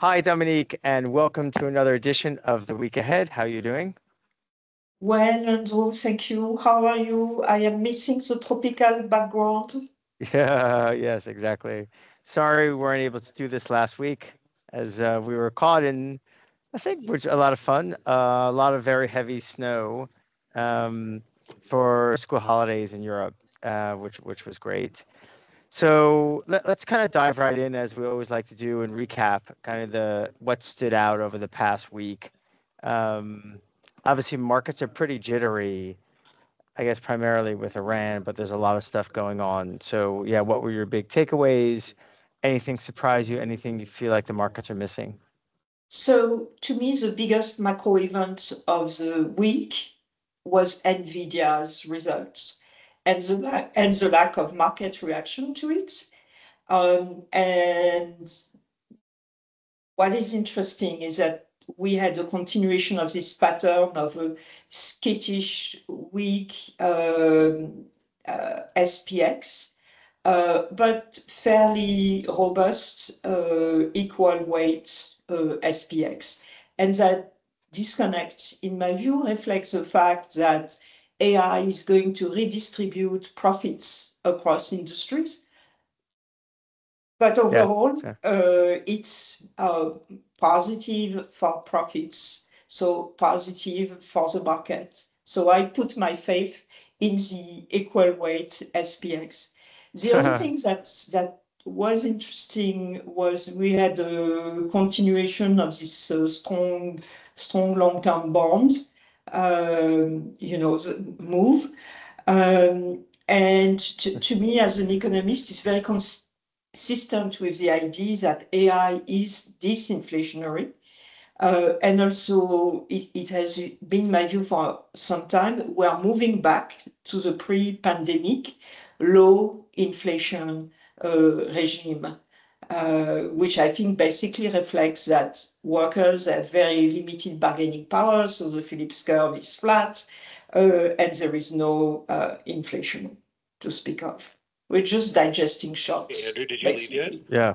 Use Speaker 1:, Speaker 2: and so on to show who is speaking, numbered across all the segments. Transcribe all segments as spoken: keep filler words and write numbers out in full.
Speaker 1: Hi, Dominique, and welcome to another edition of The Week Ahead. How are you doing?
Speaker 2: Well, Andrew, thank you. How are you? I am missing the tropical background.
Speaker 1: Yeah, yes, exactly. Sorry we weren't able to do this last week as uh, we were caught in, I think, which a lot of fun, uh, a lot of very heavy snow um, for school holidays in Europe, uh, which which was great. So let, let's kind of dive right in as we always like to do and recap kind of the what stood out over the past week. Um, Obviously, markets are pretty jittery, I guess primarily with Iran, but there's a lot of stuff going on. So yeah, what were your big takeaways? Anything surprise you? Anything you feel like the markets are missing?
Speaker 2: So, to me, the biggest macro event of the week was Nvidia's results and the, la- and the lack of market reaction to it. Um, and what is interesting is that we had a continuation of this pattern of a skittish weak um, uh, S P X, uh, but fairly robust uh, equal weight uh, S P X. And that disconnect, in my view, reflects the fact that A I is going to redistribute profits across industries, but
Speaker 1: Yeah.
Speaker 2: overall,
Speaker 1: So,
Speaker 2: uh, it's uh, positive for profits, so positive for the market. So I put my faith in the equal weight S P X. The other thing that that was interesting was we had a continuation of this uh, strong, strong long-term bond, um, you know, the move. Um, and to, to me, as an economist, it's very cons- consistent with the idea that A I is disinflationary. Uh, and also, it, it has been my view for some time. We are moving back to the pre-pandemic low inflation uh, regime, uh, which I think basically reflects that workers have very limited bargaining power, so the Phillips curve is flat, uh, and there is no uh, inflation to speak of. We're just digesting shocks,
Speaker 3: Andrew, did you leave yet?
Speaker 2: basically.
Speaker 1: yeah.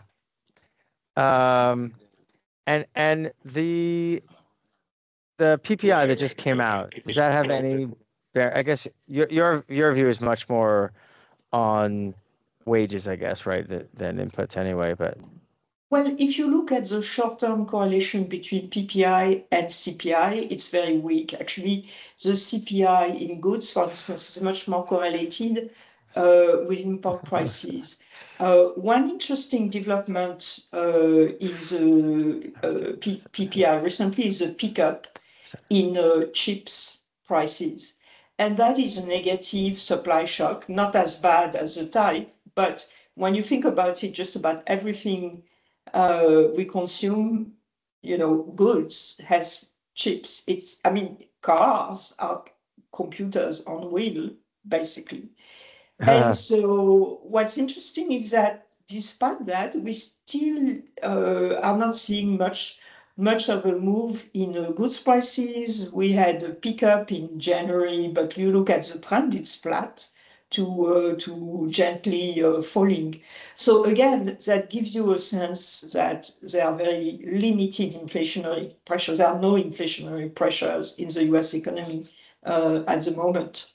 Speaker 1: Um, and and the the P P I that just came out, does that have any bear? I guess your your your view is much more on wages, I guess, right, th- than inputs anyway. But
Speaker 2: Well, if you look at the short-term correlation between P P I and C P I, it's very weak. Actually, the C P I in goods, for instance, is much more correlated uh, with import prices. Uh, one interesting development uh, in the uh, P- PPI recently is a pickup in uh, chips prices. And that is a negative supply shock, not as bad as the type, but when you think about it, just about everything uh, we consume, you know, goods has chips. It's, I mean, cars are computers on wheel, basically. And so what's interesting is that despite that, we still uh, are not seeing much much of a move in uh, goods prices. We had a pickup in January, but you look at the trend, it's flat to uh, to gently uh, falling. So again, that gives you a sense that there are very limited inflationary pressures. There are no inflationary pressures in the U S economy uh, at the moment.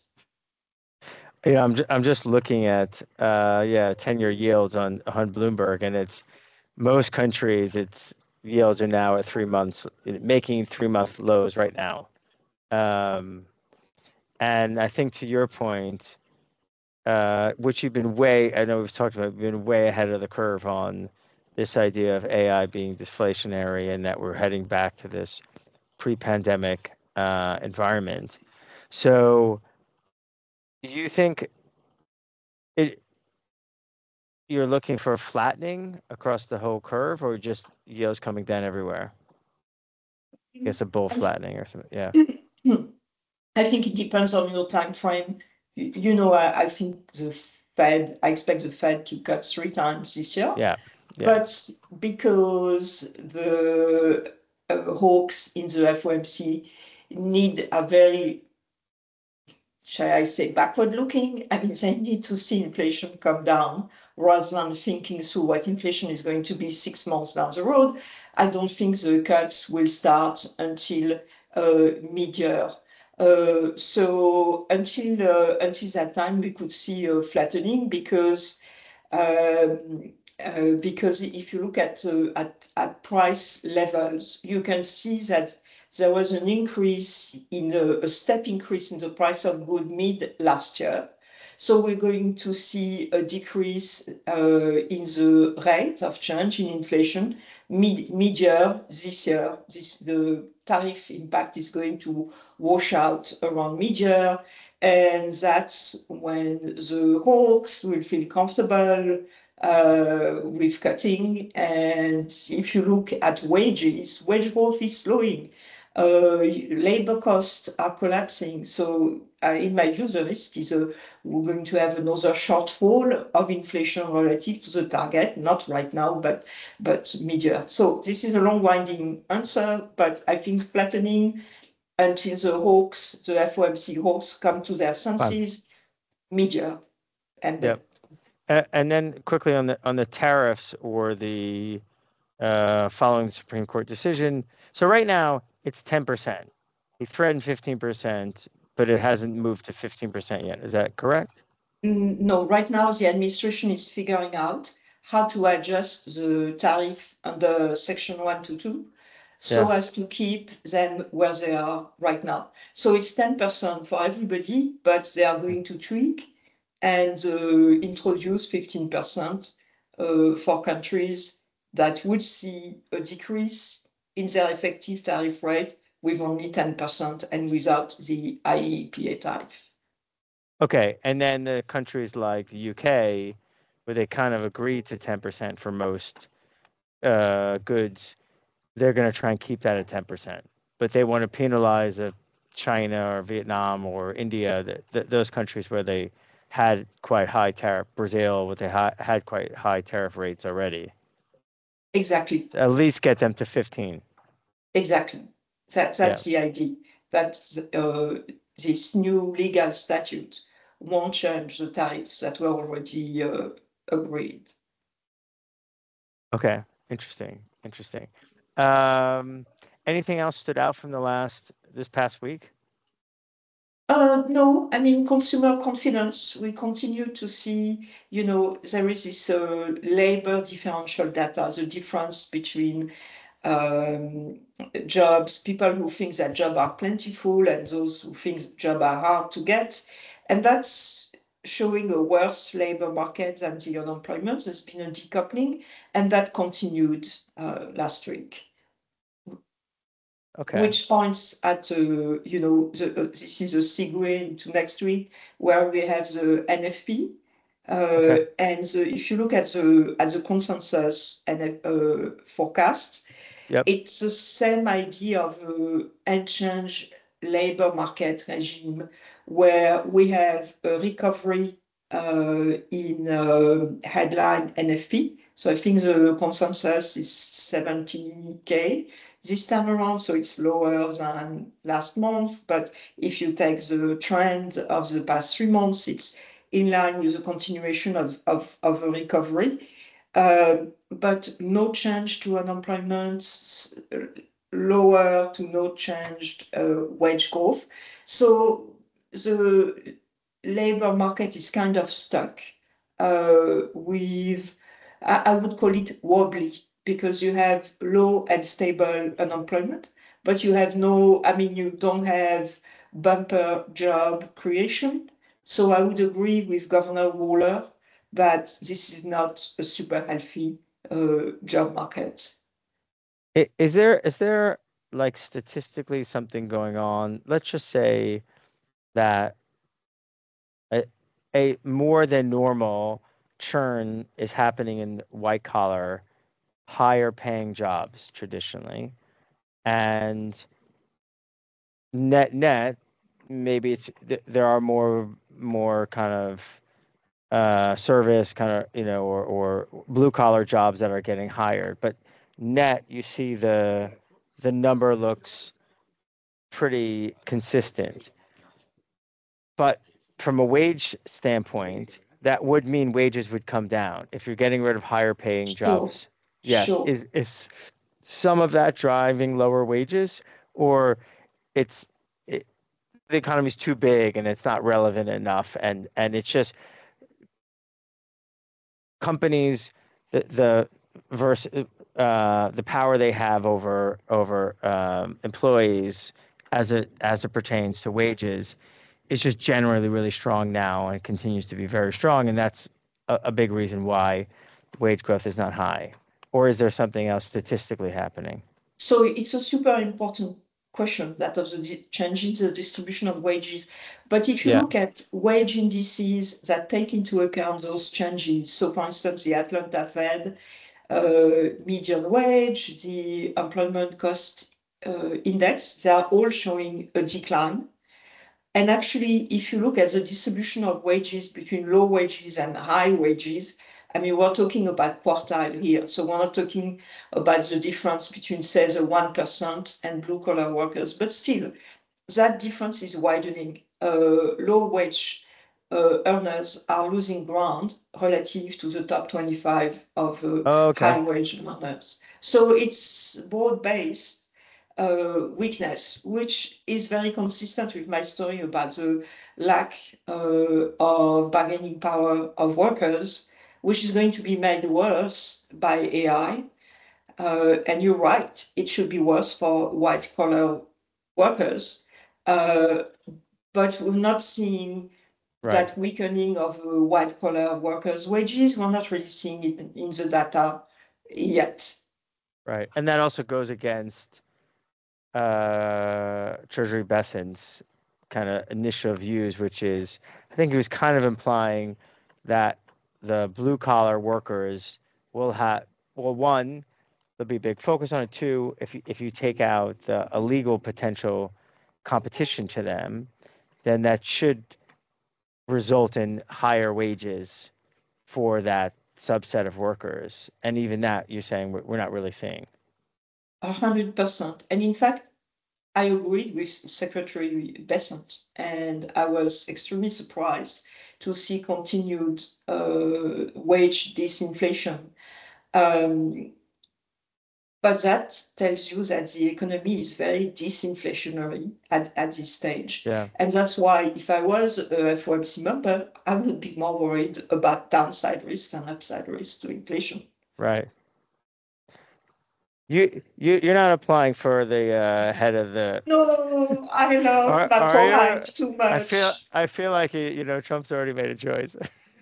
Speaker 1: yeah, I'm ju- I'm just looking at uh yeah, ten-year yields on on Bloomberg, and it's most countries, it's yields are now at three months, making three month lows right now. Um, and I think to your point, uh, which you've been way, I know we've talked about, you've been way ahead of the curve on this idea of A I being deflationary and that we're heading back to this pre-pandemic uh, environment. So you think it, you're looking for a flattening across the whole curve or just yields coming down everywhere? I guess a bull flattening or something. Yeah.
Speaker 2: I think it depends on your time frame. You, you know, I, I think the Fed, I expect the Fed to cut three times this year,
Speaker 1: Yeah. Yeah.
Speaker 2: but because the uh, hawks in the F O M C need a very shall I say, backward looking. I mean, they need to see inflation come down rather than thinking through what inflation is going to be six months down the road. I don't think the cuts will start until uh, mid-year. Uh, so until uh, until that time, we could see a flattening because um, uh, because if you look at, uh, at at price levels, you can see that there was an increase in the, a step increase in the price of good mid last year. So we're going to see a decrease uh, in the rate of change in inflation mid mid-year this year. This the tariff impact is going to wash out around mid-year, and that's when the hawks will feel comfortable uh, with cutting. And if you look at wages, wage growth is slowing. Uh, labor costs are collapsing. So uh, in my view, the risk is uh, we're going to have another shortfall of inflation relative to the target, not right now, but but mid-year. So this is a long-winding answer, but I think flattening until the hawks, the F O M C hawks, come to their
Speaker 1: Fine.
Speaker 2: senses mid-year. And then
Speaker 1: Yep. A- And then quickly on the on the tariffs or the uh, following the Supreme Court decision. So right now it's ten percent. He threatened fifteen percent, but it hasn't moved to fifteen percent yet. Is that correct?
Speaker 2: Mm, no, right now the administration is figuring out how to adjust the tariff under Section one twenty-two so
Speaker 1: Yeah.
Speaker 2: as to keep them where they are right now. So it's ten percent for everybody, but they are going to tweak and uh, introduce fifteen percent uh, for countries that would see a decrease in their effective tariff rate with only ten percent and without the I E E P A tariff.
Speaker 1: Okay. And then the countries like the U K, where they kind of agreed to ten percent for most uh, goods, they're going to try and keep that at ten percent. But they want to penalize a China or Vietnam or India, that, that those countries where they had quite high tariff, Brazil, what they ha- had quite high tariff rates already.
Speaker 2: Exactly.
Speaker 1: At least get them to fifteen.
Speaker 2: Exactly. That,
Speaker 1: Yeah.
Speaker 2: that's the idea. That uh, this new legal statute won't change the tariffs that were already uh, agreed.
Speaker 1: Okay. Interesting. Interesting. Um, anything else stood out from the last this past week?
Speaker 2: Uh, no, I mean, consumer confidence, we continue to see, you know, there is this uh, labor differential data, the difference between um, jobs, people who think that jobs are plentiful and those who think jobs are hard to get. And that's showing a worse labor market than the unemployment. There's been a decoupling, and that continued uh, last week,
Speaker 1: Okay.
Speaker 2: which points at, uh, you know, the, uh, this is a segue into next week where we have the N F P. Uh,
Speaker 1: Okay.
Speaker 2: and the, if you look at the at the consensus and uh, forecast,
Speaker 1: Yep.
Speaker 2: it's the same idea of an unchanged labor market regime where we have a recovery uh, in uh, headline N F P. So I think the consensus is seventy K this time around, so it's lower than last month. But if you take the trend of the past three months, it's in line with the continuation of, of, of a recovery. Uh, but no change to unemployment, lower to no changed uh, wage growth. So the labor market is kind of stuck uh, with, I, I would call it wobbly, because you have low and stable unemployment, but you have no, I mean, you don't have bumper job creation. So I would agree with Governor Waller that this is not a super healthy uh, job market.
Speaker 1: I- Is there is there like statistically something going on? Let's just say that a, a more than normal churn is happening in white collar, higher paying jobs traditionally, and net net maybe it's th- there are more more kind of uh, service kind of you know or or blue collar jobs that are getting hired, but net you see the the number looks pretty consistent. but from a wage standpoint, that would mean wages would come down if you're getting rid of higher paying
Speaker 2: Sure,
Speaker 1: jobs. Yes.
Speaker 2: sure.
Speaker 1: Is is some of that driving lower wages, or it's it, the economy's too big and it's not relevant enough, and and it's just companies the the versus uh, the power they have over over um, employees as it as it pertains to wages is just generally really strong now and continues to be very strong, and that's a, a big reason why wage growth is not high. Or is there something else statistically happening?
Speaker 2: So it's a super important question, that of the di- change in the distribution of wages. But if you
Speaker 1: Yeah.
Speaker 2: look at wage indices that take into account those changes, so for instance, the Atlanta Fed uh, median wage, the employment cost uh, index, they are all showing a decline. And actually, if you look at the distribution of wages between low wages and high wages, I mean, we're talking about quartile here. So we're not talking about the difference between, say, the one percent and blue collar workers, but still, that difference is widening. Uh, low wage uh, earners are losing ground relative to the top twenty-five of uh,
Speaker 1: Oh, okay.
Speaker 2: high wage earners. So it's broad based uh, weakness, which is very consistent with my story about the lack uh, of bargaining power of workers, which is going to be made worse by A I. Uh, and you're right, it should be worse for white collar workers. Uh, but we're not seeing
Speaker 1: Right.
Speaker 2: that weakening of uh, white collar workers' wages. We're not really seeing it in the data yet.
Speaker 1: Right. And that also goes against uh, Treasury Besson's kind of initial views, which is, I think he was kind of implying that the blue collar workers will have, well, one, there'll be a big focus on it. Two, if you, if you take out the illegal potential competition to them, then that should result in higher wages for that subset of workers. And even that, you're saying we're, we're not really seeing.
Speaker 2: one hundred percent. And in fact, I agreed with Secretary Bessent, and I was extremely surprised to see continued uh, wage disinflation. Um, but that tells you that the economy is very disinflationary at, at this stage.
Speaker 1: Yeah.
Speaker 2: And that's why, if I was a F O M C member, I would be more worried about downside risk than upside risk to inflation.
Speaker 1: Right. You you you're not applying for the uh, head of the.
Speaker 2: No, I love
Speaker 1: Are
Speaker 2: my
Speaker 1: are
Speaker 2: poor
Speaker 1: you?
Speaker 2: life too
Speaker 1: I feel
Speaker 2: much.
Speaker 1: I feel like you you know Trump's already made a choice.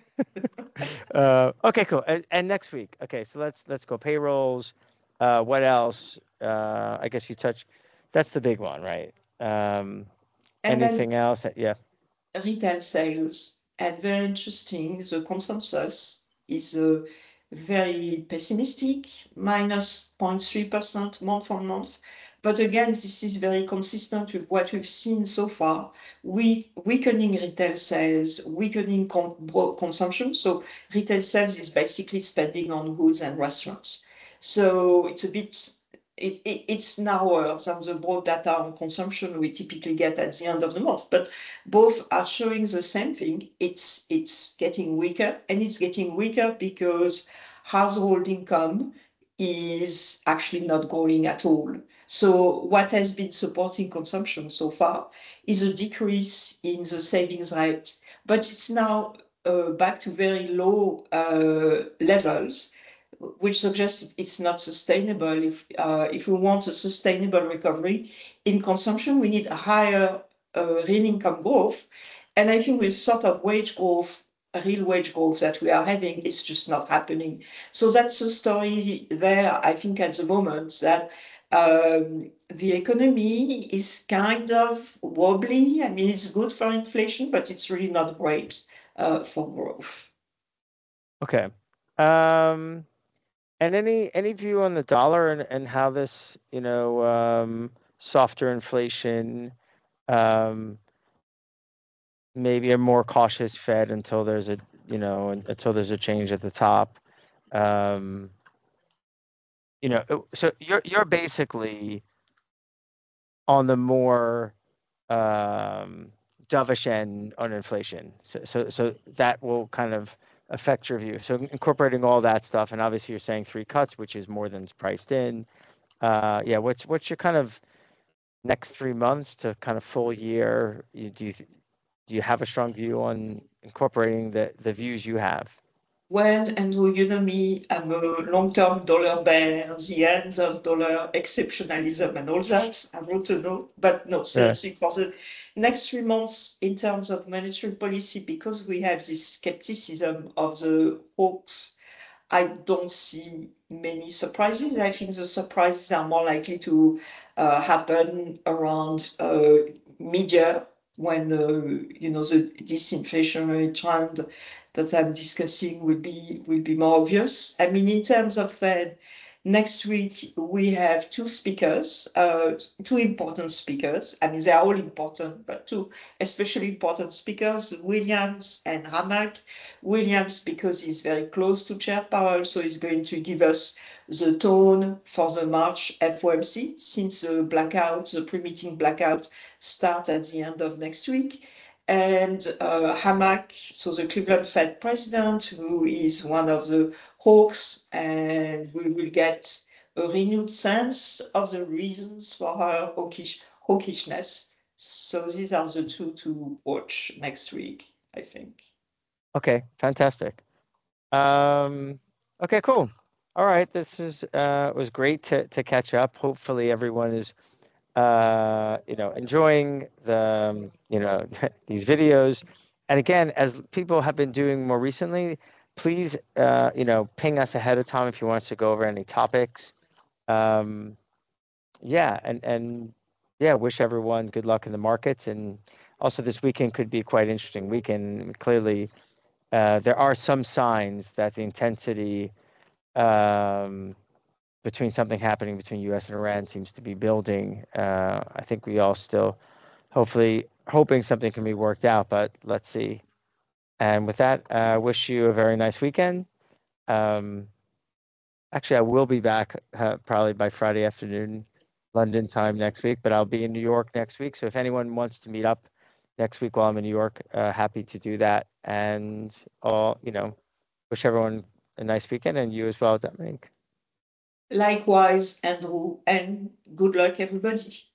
Speaker 1: uh, okay, cool. And, and next week, okay, so let's let's go payrolls. Uh, what else? Uh, I guess you touch. That's the big one, right? Um,
Speaker 2: And then
Speaker 1: anything else? Yeah.
Speaker 2: retail sales, and very interesting. The consensus is uh, very pessimistic, minus zero point three percent month on month. But again, this is very consistent with what we've seen so far. We, weakening retail sales, weakening con- consumption. So retail sales is basically spending on goods and restaurants. So it's a bit it, it, it's narrower than the broad data on consumption we typically get at the end of the month. But both are showing the same thing. It's it's getting weaker, and it's getting weaker because household income is actually not growing at all. So what has been supporting consumption so far is a decrease in the savings rate, but it's now uh, back to very low uh, levels, which suggests it's not sustainable. If uh, if we want a sustainable recovery in consumption, we need a higher uh, real income growth. And I think with sort of wage growth, real wage growth that we are having, it's just not happening. So that's the story there, I think, at the moment, that um, the economy is kind of wobbly. I mean, it's good for inflation, but it's really not great uh, for growth.
Speaker 1: Okay. Um, and any any view on the dollar and, and how this, you know, um, softer inflation, um, maybe a more cautious Fed until there's a, you know, until there's a change at the top. Um, you know, uh, so you're you're basically on the more um, dovish end on inflation. So, so, so that will kind of affect your view. So incorporating all that stuff, and obviously you're saying three cuts, which is more than is priced in. Uh, yeah, what's what's your kind of next three months to kind of full year? You, do you do you have a strong view on incorporating the the views you have?
Speaker 2: Well, Andrew, you know me, I'm a long-term dollar bear, the end of dollar exceptionalism and all that. I wrote a note, but no,
Speaker 1: Yeah.
Speaker 2: seriously, for the next three months in terms of monetary policy, because we have this skepticism of the hawks, I don't see many surprises. I think the surprises are more likely to uh, happen around uh, mid-year when uh, you know the disinflationary trend that I'm discussing will be will be more obvious. I mean, in terms of Fed, next week we have two speakers, uh, two important speakers. I mean, they are all important, but two especially important speakers, Williams and Ramak. Williams, because he's very close to Chair Powell, so he's going to give us the tone for the March F O M C, since the blackout, the pre-meeting blackout, start at the end of next week. And uh, Hamak, so the Cleveland Fed president, who is one of the hawks, and we will get a renewed sense of the reasons for her hawkish, hawkishness. So these are the two to watch next week, I think.
Speaker 1: Okay, fantastic. Um, okay, cool. All right, this is uh was great to to catch up. Hopefully everyone is uh you know enjoying the um, you know these videos. And again, as people have been doing more recently, please uh you know ping us ahead of time if you want us to go over any topics. Um, yeah, and and yeah, wish everyone good luck in the markets. And also this weekend could be quite interesting weekend. Clearly, uh, there are some signs that the intensity um, between something happening between U S and Iran seems to be building. Uh, I think we all still hopefully hoping something can be worked out, but let's see. And with that, I uh, wish you a very nice weekend. Um, actually, I will be back uh, probably by Friday afternoon, London time next week, but I'll be in New York next week. So if anyone wants to meet up next week while I'm in New York, uh, happy to do that. And all, you know, wish everyone a nice weekend and you as well, Dominique.
Speaker 2: Likewise, Andrew, and good luck, everybody.